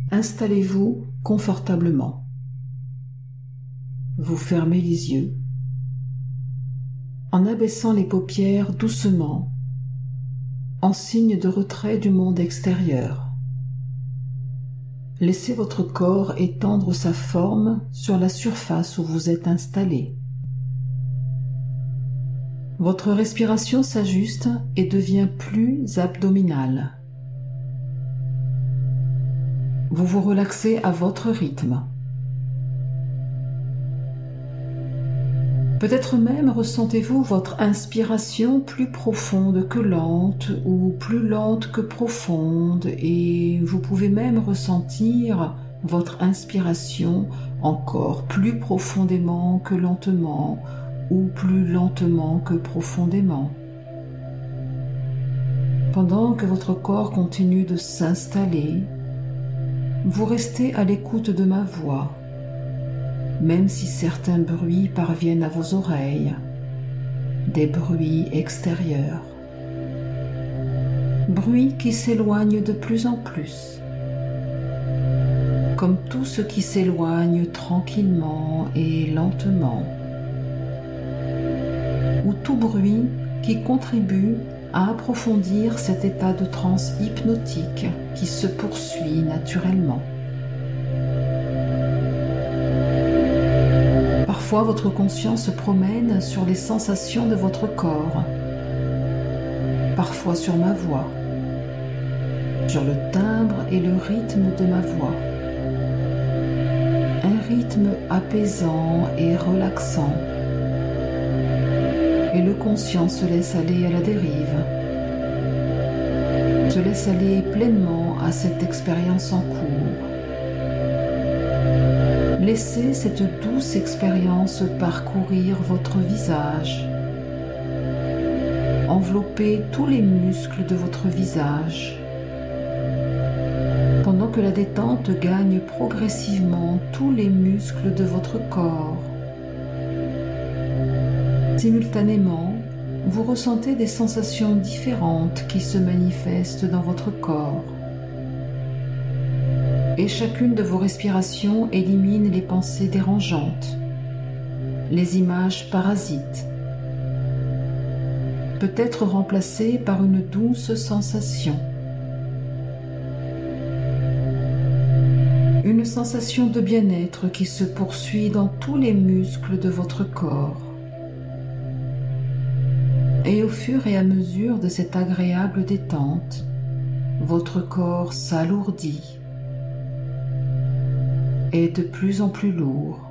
Installez-vous confortablement. Vous fermez les yeux. En abaissant les paupières doucement, en signe de retrait du monde extérieur. Laissez votre corps étendre sa forme sur la surface où vous êtes installé. Votre respiration s'ajuste et devient plus abdominale. Vous vous relaxez à votre rythme. Peut-être même ressentez-vous votre inspiration plus profonde que lente ou plus lente que profonde, et vous pouvez même ressentir votre inspiration encore plus profondément que lentement ou plus lentement que profondément. Pendant que votre corps continue de s'installer, vous restez à l'écoute de ma voix, même si certains bruits parviennent à vos oreilles, des bruits extérieurs, bruits qui s'éloignent de plus en plus, comme tout ce qui s'éloigne tranquillement et lentement, ou tout bruit qui contribue à approfondir cet état de transe hypnotique qui se poursuit naturellement. Parfois, votre conscience se promène sur les sensations de votre corps, parfois sur ma voix, sur le timbre et le rythme de ma voix. Un rythme apaisant et relaxant. Et le conscient se laisse aller à la dérive, se laisse aller pleinement à cette expérience en cours. Laissez cette douce expérience parcourir votre visage, envelopper tous les muscles de votre visage, pendant que la détente gagne progressivement tous les muscles de votre corps. Simultanément, vous ressentez des sensations différentes qui se manifestent dans votre corps. Et chacune de vos respirations élimine les pensées dérangeantes, les images parasites, peut être remplacées par une douce sensation. Une sensation de bien-être qui se poursuit dans tous les muscles de votre corps. Et au fur et à mesure de cette agréable détente, votre corps s'alourdit, est de plus en plus lourd.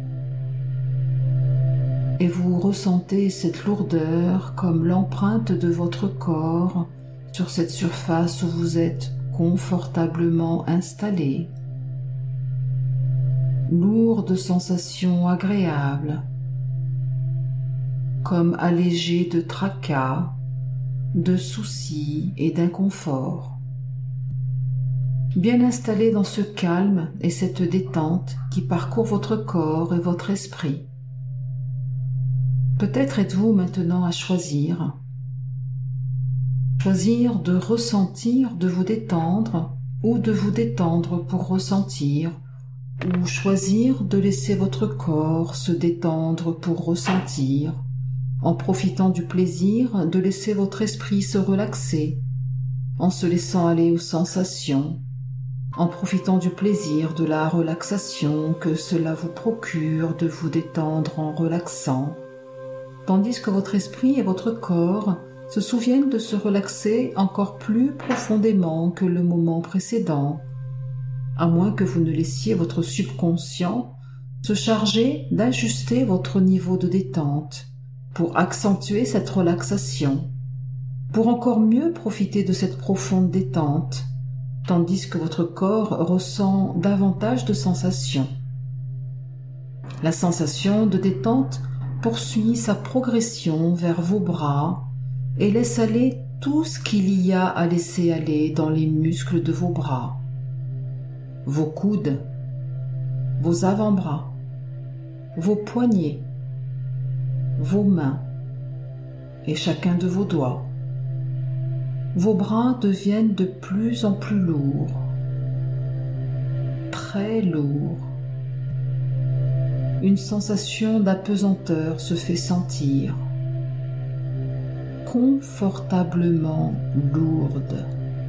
Et vous ressentez cette lourdeur comme l'empreinte de votre corps sur cette surface où vous êtes confortablement installé. Lourde sensation agréable, comme allégé de tracas, de soucis et d'inconfort. Bien installé dans ce calme et cette détente qui parcourt votre corps et votre esprit. Peut-être êtes-vous maintenant à choisir de ressentir, de vous détendre, ou de vous détendre pour ressentir, ou choisir de laisser votre corps se détendre pour ressentir, en profitant du plaisir de laisser votre esprit se relaxer, en se laissant aller aux sensations, en profitant du plaisir de la relaxation que cela vous procure de vous détendre en relaxant, tandis que votre esprit et votre corps se souviennent de se relaxer encore plus profondément que le moment précédent, à moins que vous ne laissiez votre subconscient se charger d'ajuster votre niveau de détente pour accentuer cette relaxation, pour encore mieux profiter de cette profonde détente, tandis que votre corps ressent davantage de sensations. La sensation de détente poursuit sa progression vers vos bras et laisse aller tout ce qu'il y a à laisser aller dans les muscles de vos bras, vos coudes, vos avant-bras, vos poignets, vos mains et chacun de vos doigts. Vos bras deviennent de plus en plus lourds. très lourd. Une sensation d'apesanteur se fait sentir, confortablement lourde.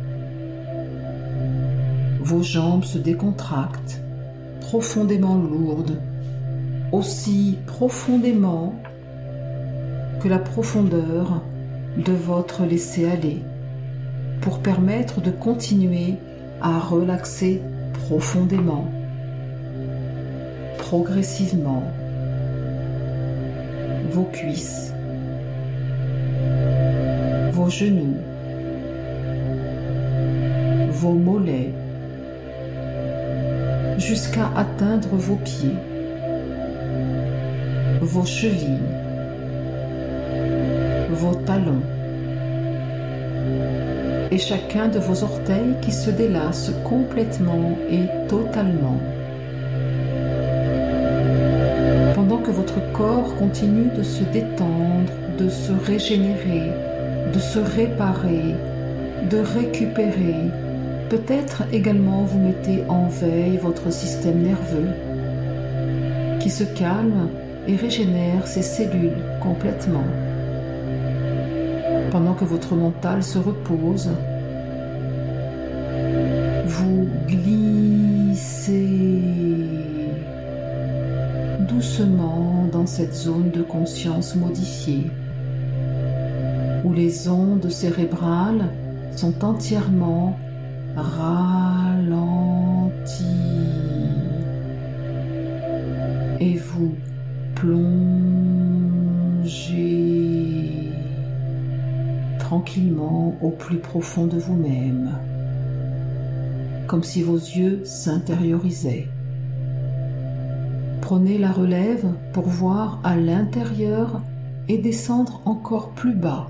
Vos jambes se décontractent, profondément lourdes, aussi profondément que la profondeur de votre laisser-aller, pour permettre de continuer à relaxer profondément, progressivement, vos cuisses, vos genoux, vos mollets, jusqu'à atteindre vos pieds, vos chevilles, vos talons, et chacun de vos orteils qui se délasse complètement et totalement. Pendant que votre corps continue de se détendre, de se régénérer, de se réparer, de récupérer, peut-être également vous mettez en veille votre système nerveux qui se calme et régénère ses cellules complètement. Pendant que votre mental se repose, vous glissez doucement dans cette zone de conscience modifiée, où les ondes cérébrales sont entièrement ralenties et vous plongez tranquillement au plus profond de vous-même, comme si vos yeux s'intériorisaient. Prenez la relève pour voir à l'intérieur et descendre encore plus bas.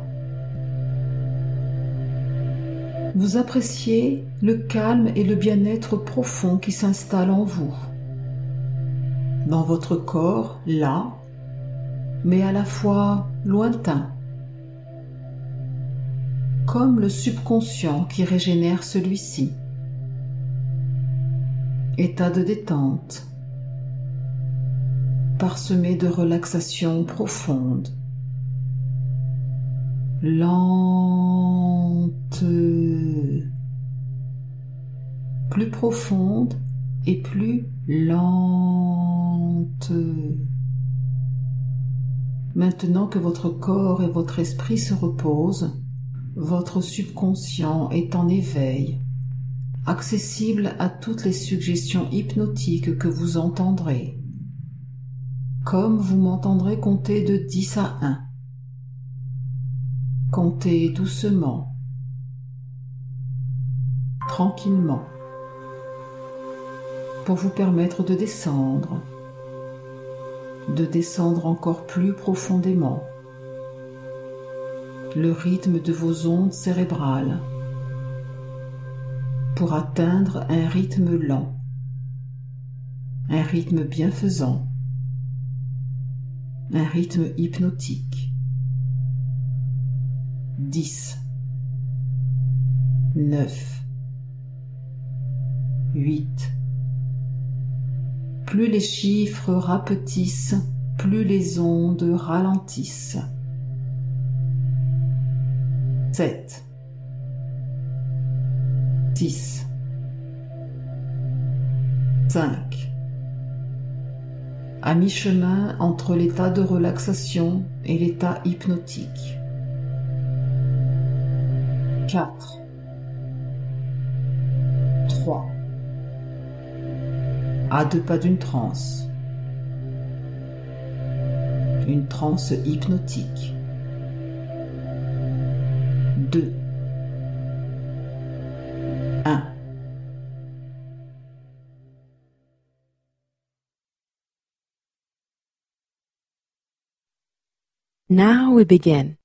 Vous appréciez le calme et le bien-être profond qui s'installe en vous, dans votre corps là, mais à la fois lointain, comme le subconscient qui régénère celui-ci. État de détente, parsemé de relaxation profonde, lente, plus profonde et plus lente. Maintenant que votre corps et votre esprit se reposent, votre subconscient est en éveil, accessible à toutes les suggestions hypnotiques que vous entendrez, comme vous m'entendrez compter de 10 à 1. Comptez doucement, tranquillement, pour vous permettre de descendre encore plus profondément. Le rythme de vos ondes cérébrales pour atteindre un rythme lent, un rythme bienfaisant, un rythme hypnotique. 10, 9, 8. Plus les chiffres rapetissent, plus les ondes ralentissent. 7, 6, 5. À mi-chemin entre l'état de relaxation et l'état hypnotique. 4, 3. À 2 pas d'une transe. Une transe hypnotique. 2, 1. Now we begin.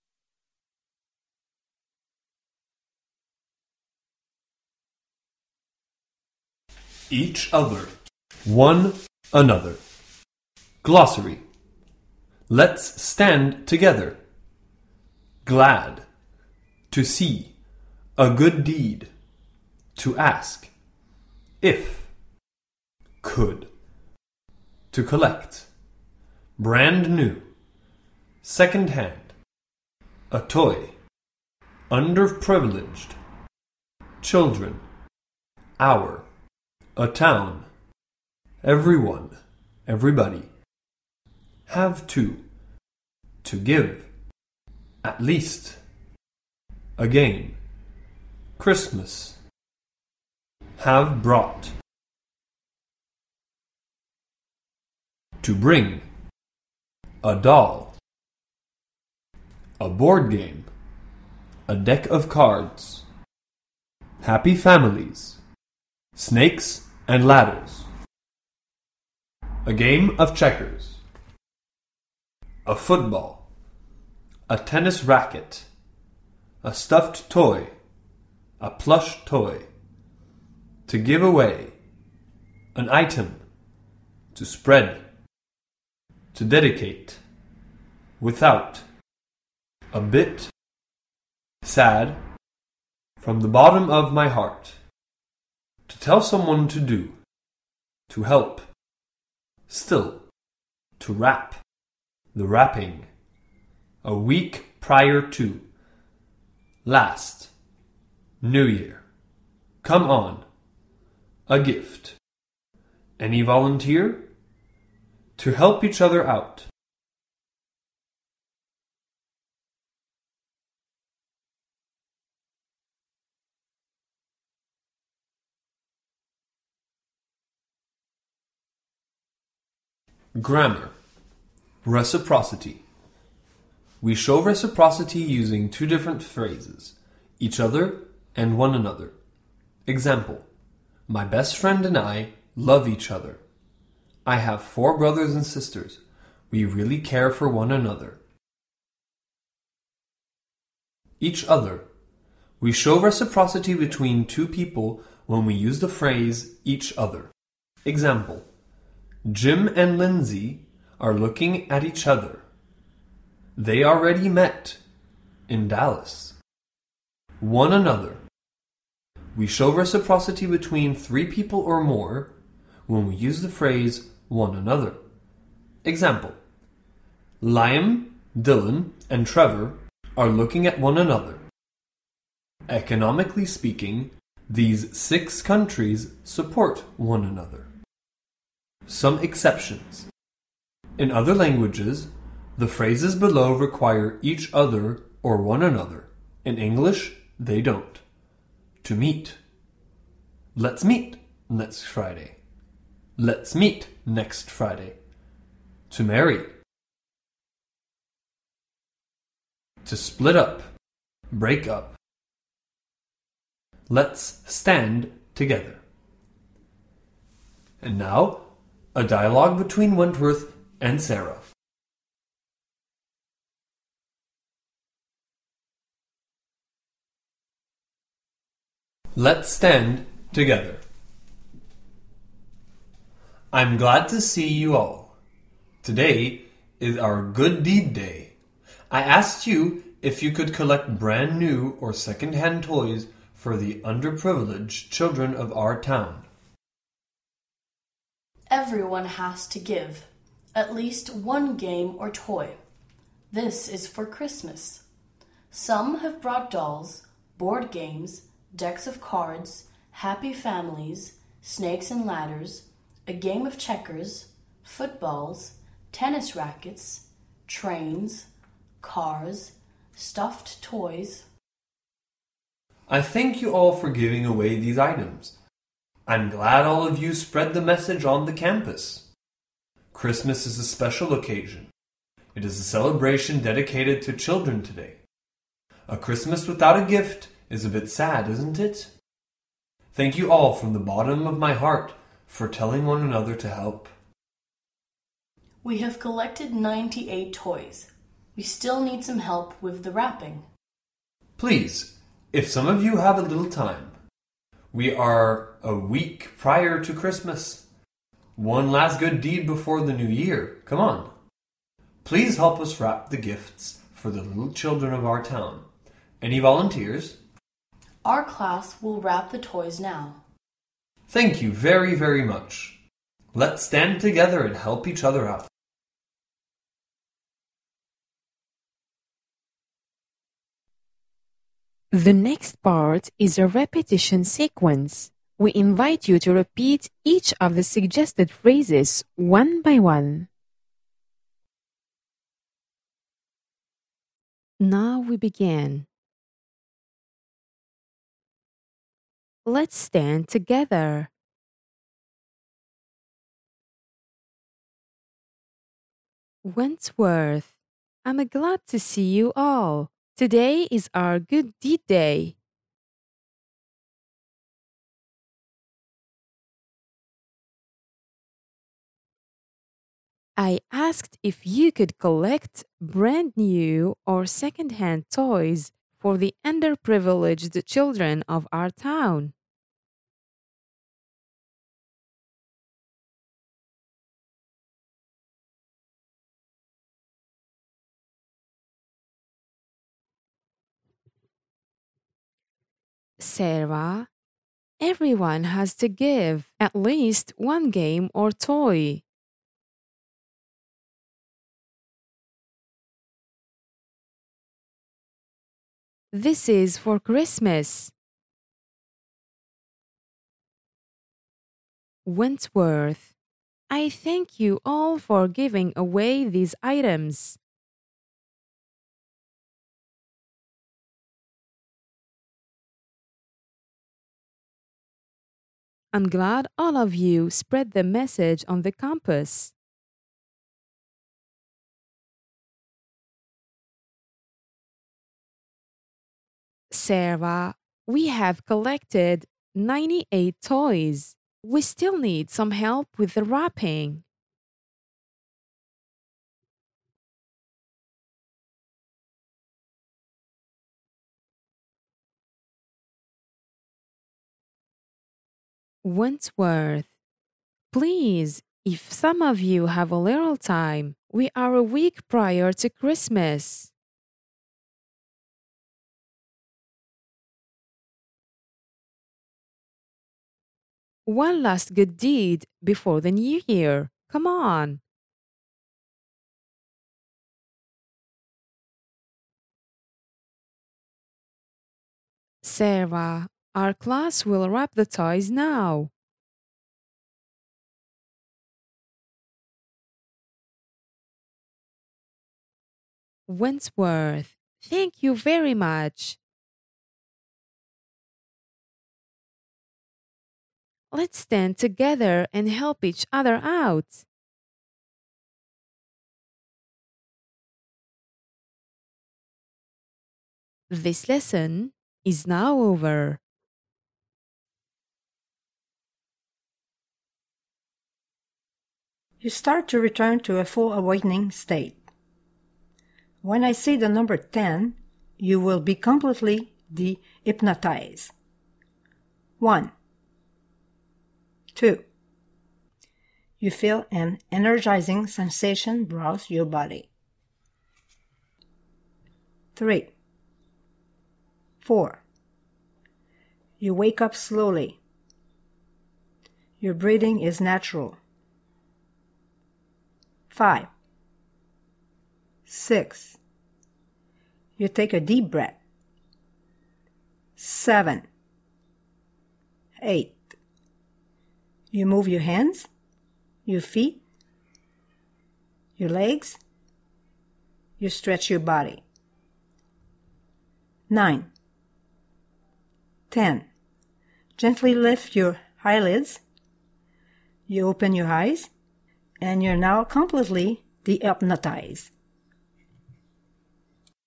Each other, one another. Glossary. Let's stand together. Glad. To see. A good deed. To ask. If. could. To collect. Brand new. Second hand. A toy. Underprivileged. Children. Our. A town. Everyone. Everybody. Have to. To give. At least. A game. Christmas. Have brought. To bring. A doll. A board game. A deck of cards. Happy families. Snakes and ladders. A game of checkers. A football. A tennis racket. A stuffed toy. A plush toy. To give away. An item. To spread. To dedicate. Without. A bit. Sad. From the bottom of my heart. To tell someone to do. To help. Still. To wrap. The wrapping. A week prior to. Last. New Year. Come on. A gift. Any volunteer? To help each other out. Grammar. Reciprocity. We show reciprocity using two different phrases, each other and one another. Example: my best friend and I love each other. I have 4 brothers and sisters. We really care for one another. Each other. We show reciprocity between two people when we use the phrase each other. Example: Jim and Lindsay are looking at each other. They already met in Dallas. One another. We show reciprocity between 3 people or more when we use the phrase one another. Example: Liam, Dylan, and Trevor are looking at one another. Economically speaking, these 6 countries support one another. Some exceptions. In other languages, the phrases below require each other or one another. In English, they don't. To meet. Let's meet next Friday. Let's meet next Friday. To marry. To split up. Break up. Let's stand together. And now, a dialogue between Wentworth and Sarah. Let's stand together. I'm glad to see you all. Today is our Good Deed Day. I asked you if you could collect brand new or second-hand toys for the underprivileged children of our town. Everyone has to give at least one game or toy. This is for Christmas. Some have brought dolls, board games, decks of cards, happy families, snakes and ladders, a game of checkers, footballs, tennis rackets, trains, cars, stuffed toys. I thank you all for giving away these items. I'm glad all of you spread the message on the campus. Christmas is a special occasion. It is a celebration dedicated to children today. A Christmas without a gift is a bit sad, isn't it? Thank you all from the bottom of my heart for telling one another to help. We have collected 98 toys. We still need some help with the wrapping. Please, if some of you have a little time, we are a week prior to Christmas. One last good deed before the new year. Come on. Please help us wrap the gifts for the little children of our town. Any volunteers? Our class will wrap the toys now. Thank you very, very much. Let's stand together and help each other out. The next part is a repetition sequence. We invite you to repeat each of the suggested phrases one by one. Now we begin. Let's stand together. Wentworth, I'm glad to see you all. Today is our Good Deed Day. I asked if you could collect brand new or second-hand toys for the underprivileged children of our town. Sarah, everyone has to give at least one game or toy. This is for Christmas. Wentworth, I thank you all for giving away these items. I'm glad all of you spread the message on the campus. Sarah, we have collected 98 toys. We still need some help with the wrapping. Wentworth, please, if some of you have a little time, we are a week prior to Christmas. One last good deed before the new year. Come on. Sarah, our class will wrap the toys now. Wentworth, thank you very much. Let's stand together and help each other out. This lesson is now over. You start to return to a full awakening state. When I say the number 10, you will be completely de-hypnotized. 1, 2. You feel an energizing sensation browse your body. 3, 4. You wake up slowly. Your breathing is natural. 5, 6. You take a deep breath. 7, 8. You move your hands, your feet, your legs. You stretch your body. 9, 10. Gently lift your eyelids. You open your eyes, and you're now completely de-hypnotized.